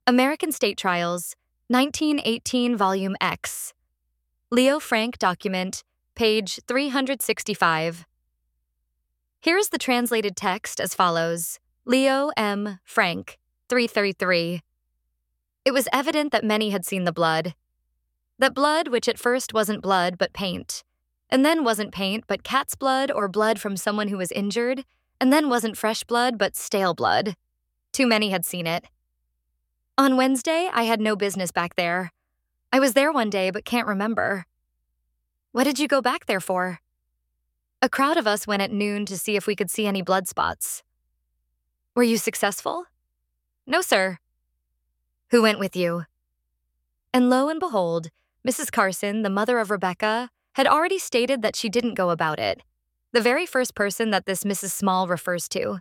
American State Trials, 1918 Volume X. Leo Frank document, page 365. Here is the translated text as follows. Leo M. Frank, 333. It was evident that many had seen the blood. That blood which at first wasn't blood but paint, and then wasn't paint but cat's blood or blood from someone who was injured, and then wasn't fresh blood but stale blood. Too many had seen it. On Wednesday, I had no business back there. I was there one day but can't remember. What did you go back there for? A crowd of us went at noon to see if we could see any blood spots. Were you successful? No, sir. Who went with you? And lo and behold, Mrs. Carson, the mother of Rebecca, had already stated that she didn't go about it, the very first person that this Mrs. Small refers to.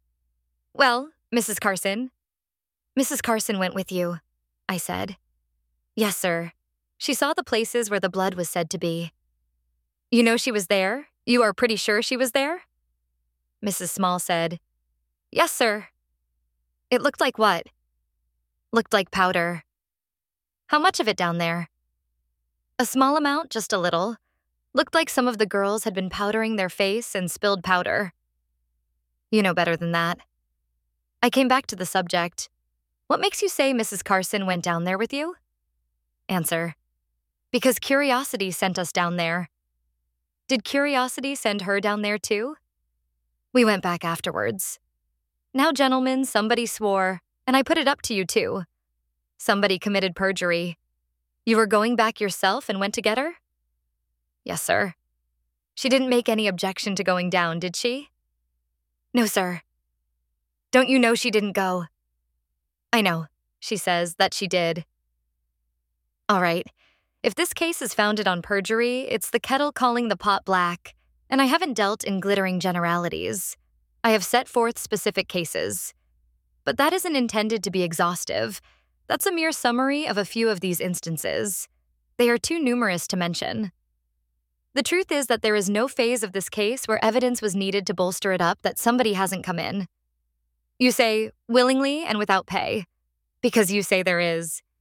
Well, Mrs. Carson. Mrs. Carson went with you, I said. Yes, sir. She saw the places where the blood was said to be. You know she was there? You are pretty sure she was there? Mrs. Small said, Yes, sir. It looked like what? Looked like powder. How much of it down there? A small amount, just a little. Looked like some of the girls had been powdering their face and spilled powder. You know better than that. I came back to the subject. What makes you say Mrs. Carson went down there with you? Answer. Because curiosity sent us down there. Did curiosity send her down there too? We went back afterwards. Now, gentlemen, somebody swore, and I put it up to you too. Somebody committed perjury. You were going back yourself and went to get her? Yes, sir. She didn't make any objection to going down, did she? No, sir. Don't you know she didn't go? I know, she says, that she did. All right. If this case is founded on perjury, it's the kettle calling the pot black, and I haven't dealt in glittering generalities. I have set forth specific cases. But that isn't intended to be exhaustive. That's a mere summary of a few of these instances. They are too numerous to mention. The truth is that there is no phase of this case where evidence was needed to bolster it up that somebody hasn't come in. You say, willingly and without pay, because you say there is.